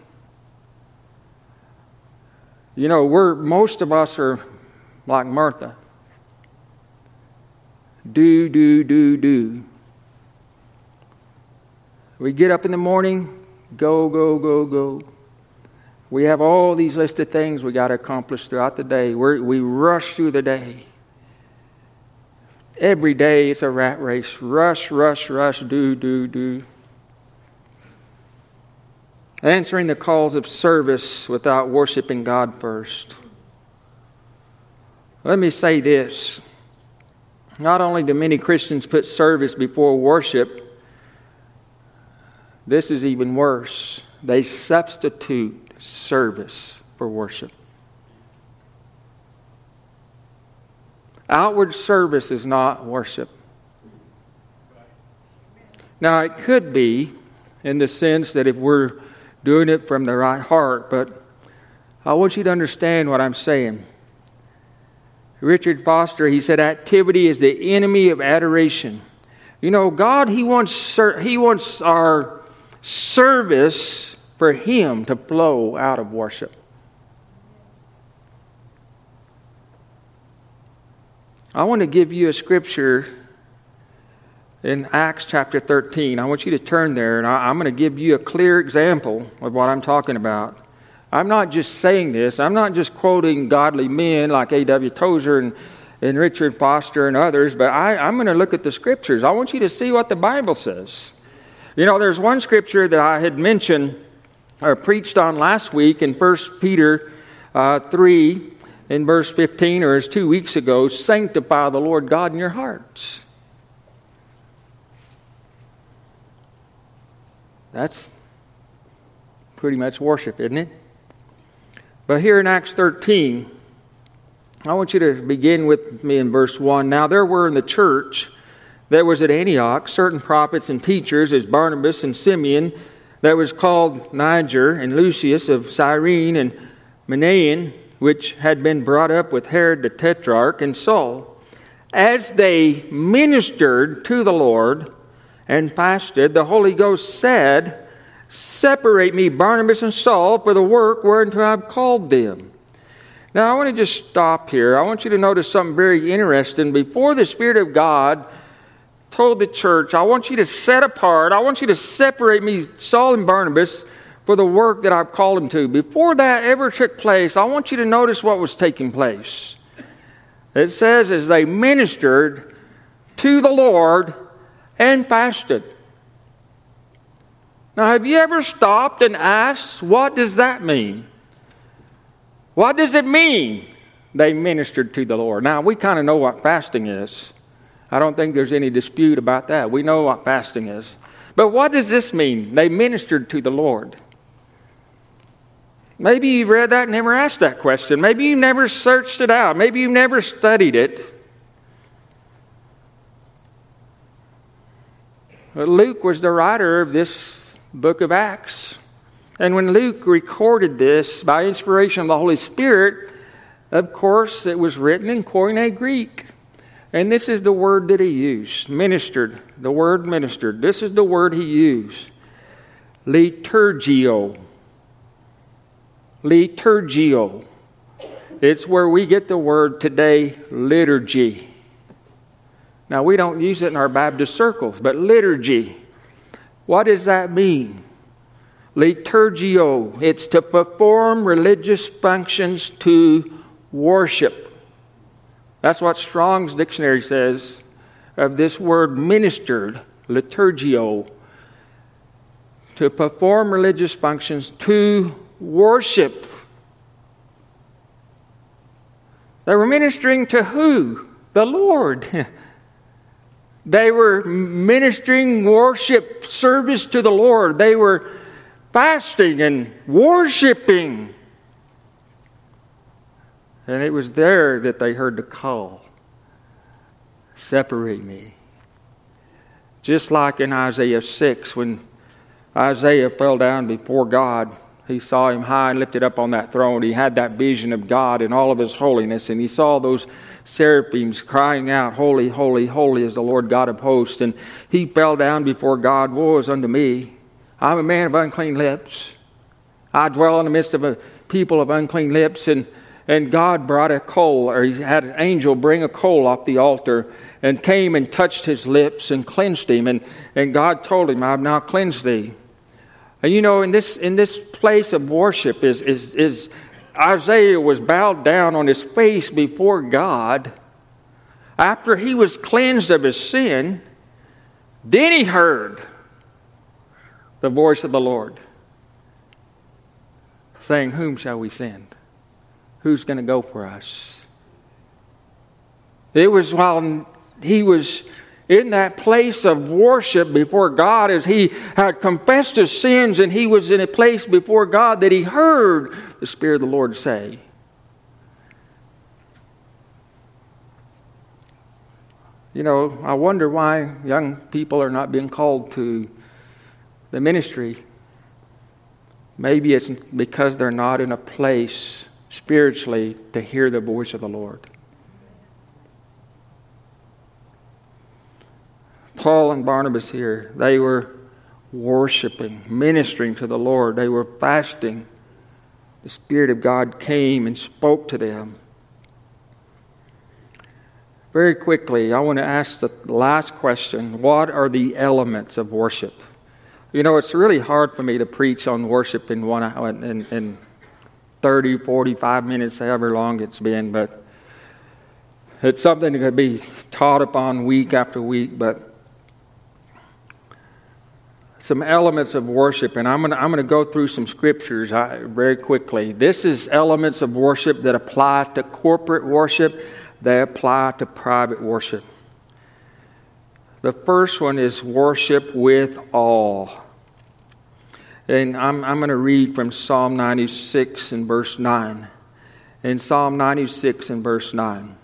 [SPEAKER 1] You know, we're most of us are like Martha. Do, do, do, do. We get up in the morning, go, go, go, go. We have all these lists of things we got to accomplish throughout the day. We're, we rush through the day. Every day it's a rat race. Rush, rush, rush, do, do, do. Answering the calls of service without worshiping God first. Let me say this. Not only do many Christians put service before worship, this is even worse. They substitute service for worship. Outward service is not worship. Now, it could be in the sense that if we're doing it from the right heart, but I want you to understand what I'm saying. Richard Foster, he said, activity is the enemy of adoration. You know, God, He wants He wants our service for Him to flow out of worship. I want to give you a scripture in Acts chapter thirteen. I want you to turn there, and I, I'm going to give you a clear example of what I'm talking about. I'm not just saying this. I'm not just quoting godly men like A W Tozer and, and Richard Foster and others, but I, I'm going to look at the scriptures. I want you to see what the Bible says. You know, there's one scripture that I had mentioned or preached on last week in First Peter uh, three in verse fifteen, or as two weeks ago, sanctify the Lord God in your hearts. That's pretty much worship, isn't it? But here in Acts thirteen, I want you to begin with me in verse one. Now there were in the church that was at Antioch certain prophets and teachers, as Barnabas and Simeon, that was called Niger, and Lucius of Cyrene, and Manaen, which had been brought up with Herod the Tetrarch, and Saul. As they ministered to the Lord and fasted, the Holy Ghost said, separate me, Barnabas and Saul, for the work whereunto I have called them. Now, I want to just stop here. I want you to notice something very interesting. Before the Spirit of God told the church, I want you to set apart, I want you to separate me, Saul and Barnabas, for the work that I've called them to. Before that ever took place, I want you to notice what was taking place. It says, as they ministered to the Lord and fasted. Now, have you ever stopped and asked, what does that mean? What does it mean they ministered to the Lord? Now, we kind of know what fasting is. I don't think there's any dispute about that. We know what fasting is. But what does this mean? They ministered to the Lord. Maybe you've read that and never asked that question. Maybe you never searched it out. Maybe you never studied it. But Luke was the writer of this book of Acts. And when Luke recorded this by inspiration of the Holy Spirit, of course, it was written in Koine Greek. And this is the word that he used. Ministered. The word ministered. This is the word he used. Liturgio. Liturgio. It's where we get the word today, liturgy. Now, we don't use it in our Baptist circles, but liturgy. What does that mean? Liturgio. It's to perform religious functions to worship. That's what Strong's dictionary says of this word ministered, liturgio. To perform religious functions to worship. They were ministering to who? The Lord. They were ministering worship service to the Lord. They were fasting and worshiping. And it was there that they heard the call. Separate me. Just like in Isaiah six, when Isaiah fell down before God, he saw Him high and lifted up on that throne. He had that vision of God in all of His holiness, and he saw those seraphims crying out, holy, holy, holy is the Lord God of hosts. And he fell down before God. Woe is unto me. I'm a man of unclean lips. I dwell in the midst of a people of unclean lips. And, and God brought a coal, or he had an angel bring a coal off the altar and came and touched his lips and cleansed him. And, and God told him, I've now cleansed thee. And you know, in this in this place of worship is is is Isaiah was bowed down on his face before God after he was cleansed of his sin. Then he heard the voice of the Lord saying, "Whom shall we send? Who's going to go for us?" It was while he was in that place of worship before God, as he had confessed his sins and he was in a place before God, that he heard the Spirit of the Lord say, you know, I wonder why young people are not being called to the ministry. Maybe it's because they're not in a place spiritually to hear the voice of the Lord. Paul and Barnabas here, they were worshiping, ministering to the Lord. They were fasting. The Spirit of God came and spoke to them. Very quickly, I want to ask the last question. What are the elements of worship? You know, it's really hard for me to preach on worship in one hour, in, in thirty, forty-five minutes, however long it's been, but it's something that could be taught upon week after week. But some elements of worship, and I'm going to, I'm going to go through some scriptures very quickly. This is elements of worship that apply to corporate worship. They apply to private worship. The first one is worship with awe. And I'm, I'm going to read from Psalm ninety-six and verse nine. In Psalm ninety-six and verse nine.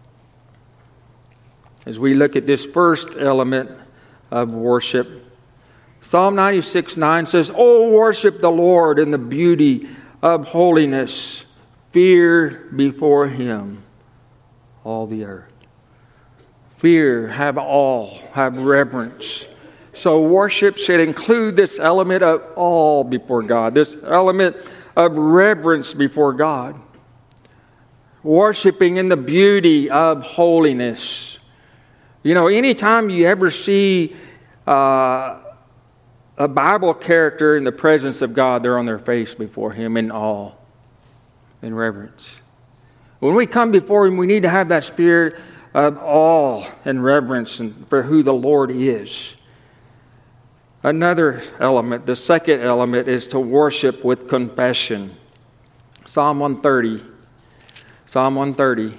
[SPEAKER 1] As we look at this first element of worship, Psalm ninety-six nine says, "Oh, worship the Lord in the beauty of holiness. Fear before Him all the earth." Fear, have awe, have reverence. So worship should include this element of awe before God, this element of reverence before God. Worshiping in the beauty of holiness. You know, anytime you ever see uh, a Bible character in the presence of God, they're on their face before Him in awe and reverence. When we come before Him, we need to have that spirit of awe and reverence for who the Lord is. Another element, the second element, is to worship with confession. Psalm one thirty. Psalm one thirty.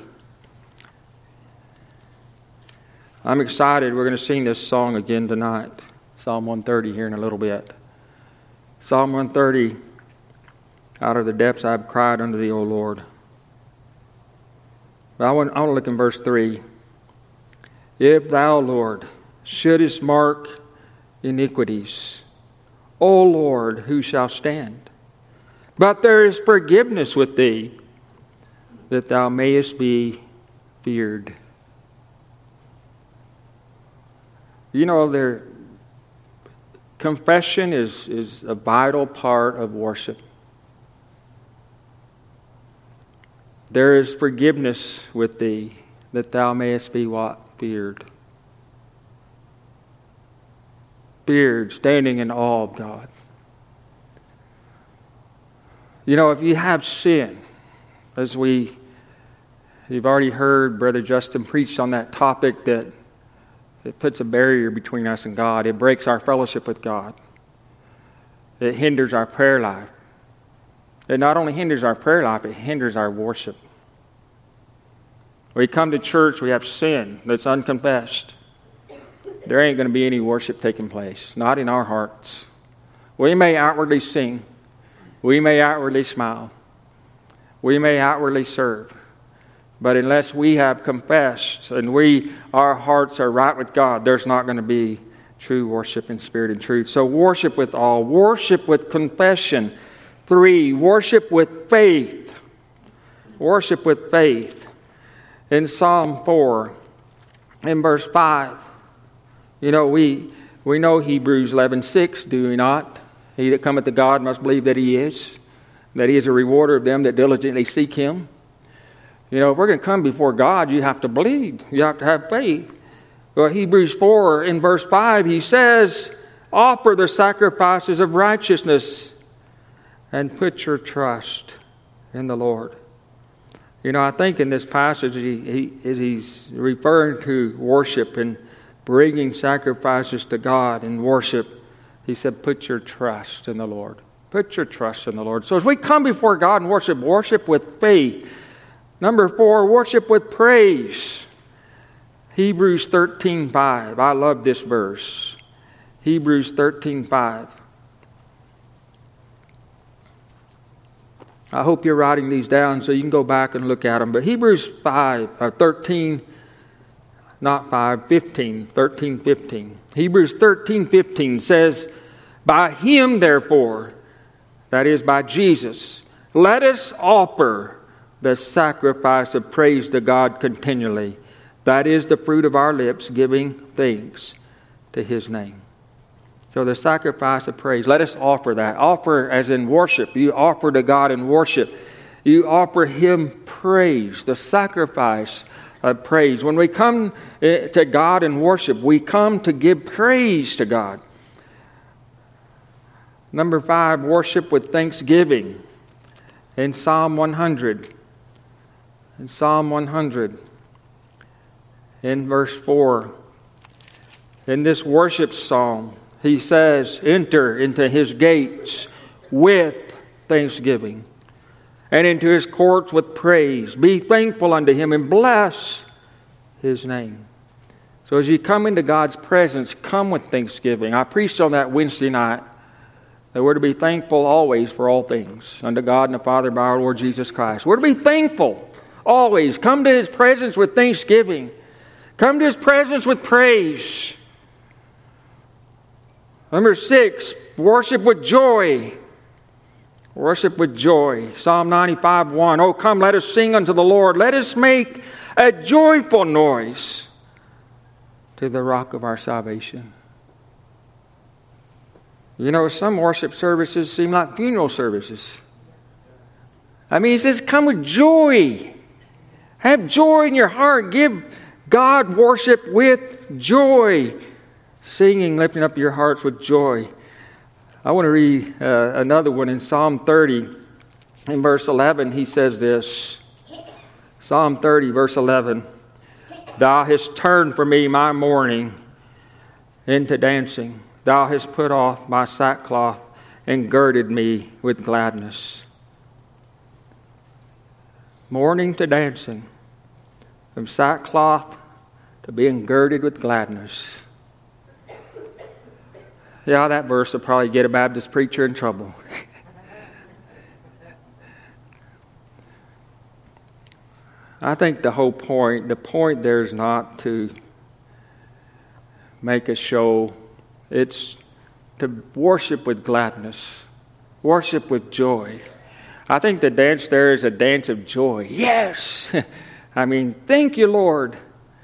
[SPEAKER 1] I'm excited. We're going to sing this song again tonight. Psalm one thirty here in a little bit. Psalm one thirty. Out of the depths I have cried unto Thee, O Lord. But I want, I want to look in verse three. If Thou, Lord, shouldest mark iniquities, O Lord, who shall stand? But there is forgiveness with Thee, that Thou mayest be feared. You know, there, confession is, is a vital part of worship. There is forgiveness with Thee, that Thou mayest be what? Feared. Feared, standing in awe of God. You know, if you have sin, as we, you've already heard Brother Justin preach on that topic, that it puts a barrier between us and God. It breaks our fellowship with God. It hinders our prayer life. It not only hinders our prayer life, it hinders our worship. We come to church, we have sin that's unconfessed. There ain't going to be any worship taking place. Not in our hearts. We may outwardly sing. We may outwardly smile. We may outwardly serve. But unless we have confessed and we, our hearts are right with God, there's not going to be true worship in spirit and truth. So worship with awe. Worship with confession. Three, worship with faith. Worship with faith. In Psalm four, in verse five, you know, we we know Hebrews eleven six, do we not? He that cometh to God must believe that He is, that He is a rewarder of them that diligently seek Him. You know, if we're going to come before God, you have to believe. You have to have faith. Well, Hebrews four, in verse five, he says, offer the sacrifices of righteousness and put your trust in the Lord. You know, I think in this passage, he, he, as he's referring to worship and bringing sacrifices to God in worship, he said, put your trust in the Lord. Put your trust in the Lord. So as we come before God and worship, worship with faith. Number four, worship with praise. Hebrews thirteen five. I love this verse. Hebrews thirteen five. I hope you're writing these down so you can go back and look at them. But Hebrews five, or thirteen, not five, fifteen, thirteen, fifteen. Hebrews thirteen fifteen says, by Him, therefore, that is by Jesus, let us offer the sacrifice of praise to God continually. That is the fruit of our lips, giving thanks to His name. So the sacrifice of praise, let us offer that. Offer as in worship. You offer to God in worship. You offer Him praise, the sacrifice of praise. When we come to God in worship, we come to give praise to God. Number five, worship with thanksgiving. In Psalm one hundred. In Psalm one hundred. In verse four. In this worship psalm, he says, enter into His gates with thanksgiving, and into His courts with praise. Be thankful unto Him and bless His name. So as you come into God's presence, come with thanksgiving. I preached on that Wednesday night, that we're to be thankful always for all things, unto God and the Father by our Lord Jesus Christ. We're to be thankful always. Come to His presence with thanksgiving. Come to His presence with praise. Number six, worship with joy. Worship with joy. Psalm ninety-five one. Oh, come, let us sing unto the Lord. Let us make a joyful noise to the rock of our salvation. You know, some worship services seem like funeral services. I mean, he says, come with joy. Have joy in your heart. Give God worship with joy. Singing, lifting up your hearts with joy. I want to read uh, another one in Psalm thirty. In verse eleven, he says this. Psalm thirty, verse eleven. Thou hast turned for me my mourning into dancing. Thou hast put off my sackcloth and girded me with gladness. Mourning to dancing. From sackcloth to being girded with gladness. Yeah, that verse will probably get a Baptist preacher in trouble. I think the whole point, the point there is not to make a show. It's to worship with gladness. Worship with joy. I think the dance there is a dance of joy. Yes! I mean, thank you, Lord.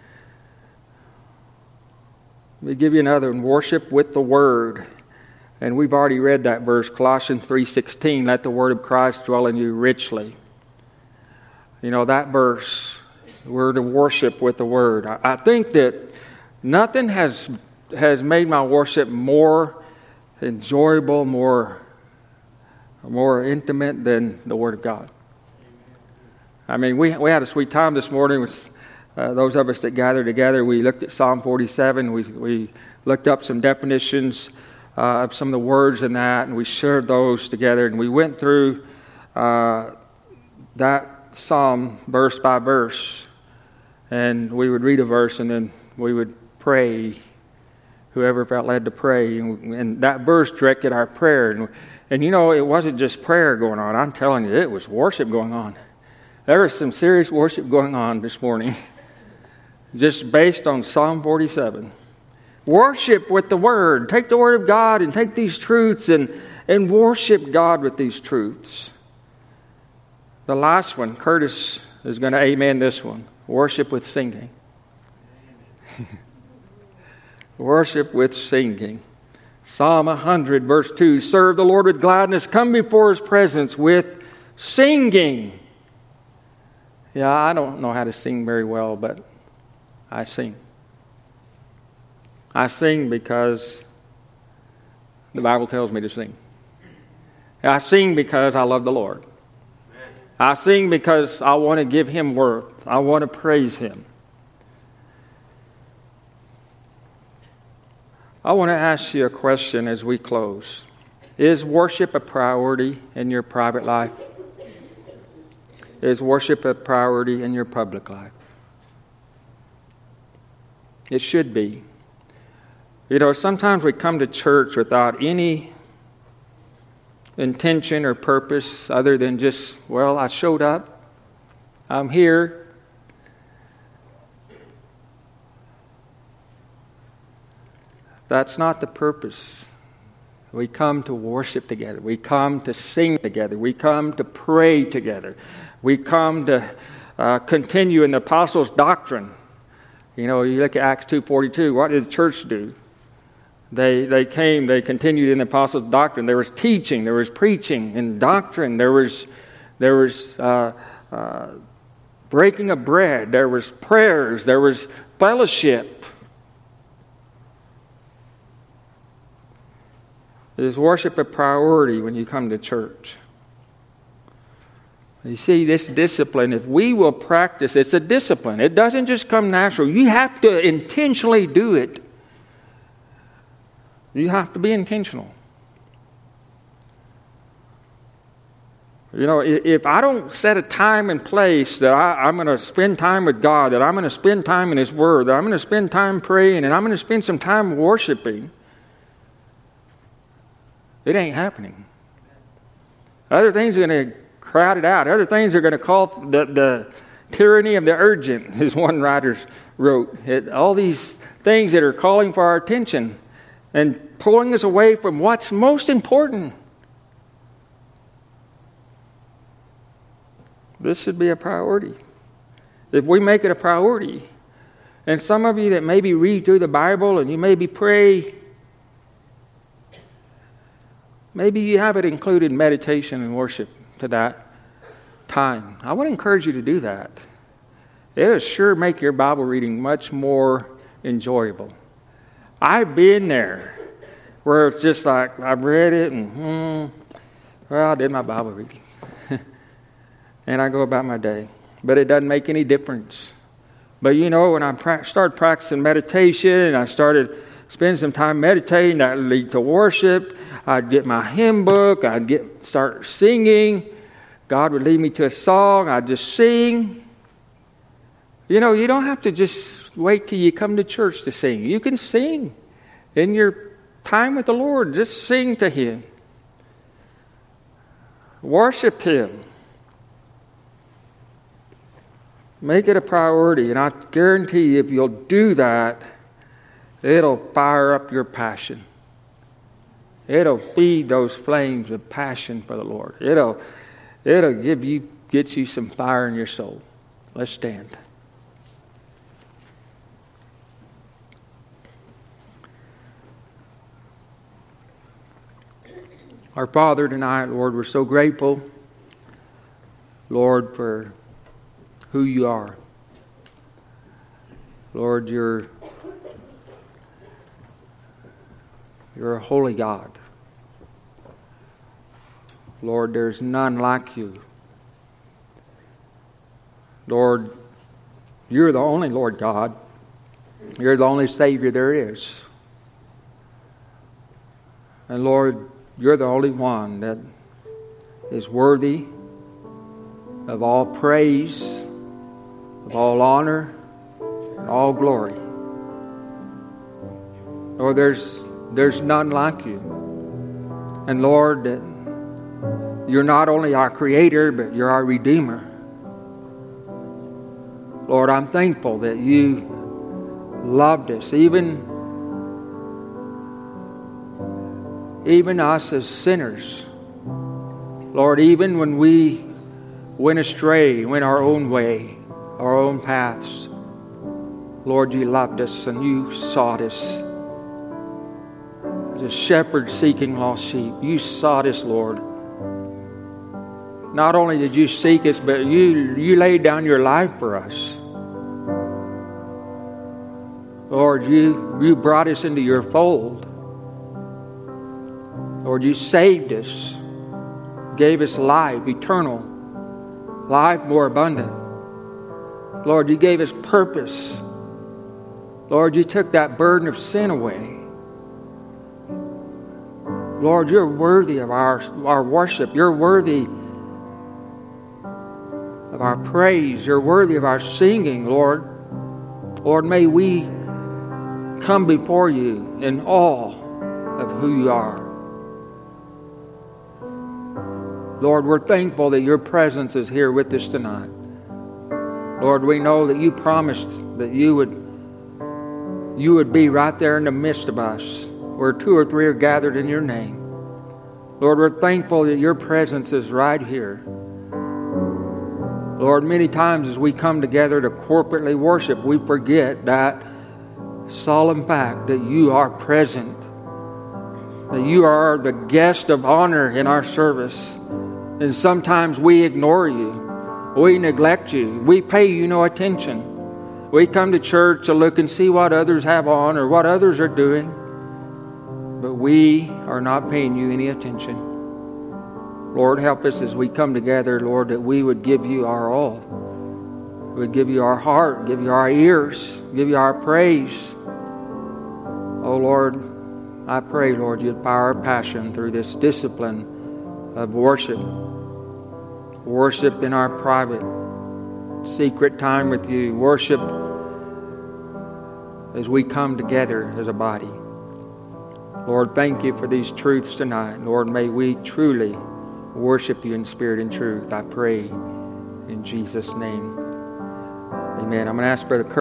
[SPEAKER 1] Let me give you another one. Worship with the Word. And we've already read that verse, Colossians three sixteen. Let the Word of Christ dwell in you richly. You know, that verse, we're to worship with the Word. I, I think that nothing has has made my worship more enjoyable, more, more intimate than the Word of God. I mean, we we had a sweet time this morning with Uh, those of us that gathered together. We looked at Psalm forty-seven. We we looked up some definitions uh, of some of the words in that, and we shared those together. And we went through uh, that psalm verse by verse, and we would read a verse, and then we would pray. Whoever felt led to pray, and, and that verse directed our prayer. And, and you know, it wasn't just prayer going on. I'm telling you, it was worship going on. There was some serious worship going on this morning. Just based on Psalm forty-seven. Worship with the Word. Take the Word of God and take these truths and, and worship God with these truths. The last one, Curtis is going to amen this one. Worship with singing. Worship with singing. Psalm one hundred, verse two. Serve the Lord with gladness. Come before His presence with singing. Yeah, I don't know how to sing very well, but I sing. I sing because the Bible tells me to sing. I sing because I love the Lord. I sing because I want to give Him worth. I want to praise Him. I want to ask you a question as we close. Is worship a priority in your private life? Is worship a priority in your public life? It should be. You know, sometimes we come to church without any intention or purpose other than just, well, I showed up. I'm here. That's not the purpose. We come to worship together. We come to sing together. We come to pray together. We come to uh, continue in the apostles' doctrine. You know, you look at Acts two forty-two. What did the church do? They they came, they continued in the apostles' doctrine. There was teaching, there was preaching and doctrine. There was there was uh, uh, breaking of bread. There was prayers. There was fellowship. Is worship a priority when you come to church? You see, this discipline, if we will practice, it's a discipline. It doesn't just come natural. You have to intentionally do it. You have to be intentional. You know, if I don't set a time and place that I, I'm going to spend time with God, that I'm going to spend time in His Word, that I'm going to spend time praying, and I'm going to spend some time worshiping, it ain't happening. Other things are going to crowd it out. Other things are going to call the, the tyranny of the urgent, as one writer wrote. It, all these things that are calling for our attention and pulling us away from what's most important. This should be a priority. If we make it a priority, and some of you that maybe read through the Bible and you maybe pray, maybe you haven't included meditation and worship to that time. I want to encourage you to do that. It'll sure make your Bible reading much more enjoyable. I've been there where it's just like I've read it and, hmm, well, I did my Bible reading. And I go about my day. But it doesn't make any difference. But you know, when I pra- started practicing meditation and I started spending some time meditating, that would lead to worship. I'd get my hymn book. I'd get start singing. God would lead me to a song. I'd just sing. You know, you don't have to just wait till you come to church to sing. You can sing in your time with the Lord. Just sing to Him. Worship Him. Make it a priority. And I guarantee you, if you'll do that, it'll fire up your passion. It'll feed those flames of passion for the Lord. It'll, it'll give you, get you some fire in your soul. Let's stand. Our Father, tonight, Lord, we're so grateful, Lord, for who you are. Lord, you're, you're a holy God. Lord, there's none like you. Lord, you're the only Lord God. You're the only Savior there is. And Lord, you're the only one that is worthy of all praise, of all honor, and all glory. Lord, there's, there's none like you. And Lord, that you're not only our Creator, but you're our Redeemer. Lord, I'm thankful that you loved us, even, even us as sinners. Lord, even when we went astray, went our own way, our own paths, Lord, you loved us and you sought us. As a shepherd seeking lost sheep, you sought us, Lord. Not only did you seek us, but you, you laid down your life for us. Lord, you, you brought us into your fold. Lord, you saved us, gave us life, eternal, life more abundant. Lord, you gave us purpose. Lord, you took that burden of sin away. Lord, you're worthy of our, our worship. You're worthy of our praise. You're worthy of our singing, Lord. Lord, may we come before you in awe of who you are. Lord, we're thankful that your presence is here with us tonight. Lord, we know that you promised that you would you would be right there in the midst of us, where two or three are gathered in your name. Lord, we're thankful that your presence is right here. Lord, many times as we come together to corporately worship, we forget that solemn fact that you are present, that you are the guest of honor in our service. And sometimes we ignore you. We neglect you. We pay you no attention. We come to church to look and see what others have on or what others are doing. But we are not paying you any attention. Lord, help us as we come together, Lord, that we would give you our all. We would give you our heart, give you our ears, give you our praise. Oh, Lord, I pray, Lord, you'd power our passion through this discipline of worship. Worship in our private, secret time with you. Worship as we come together as a body. Lord, thank you for these truths tonight. Lord, may we truly worship you in spirit and truth. I pray in Jesus' name. Amen. I'm going to ask Brother Kirk.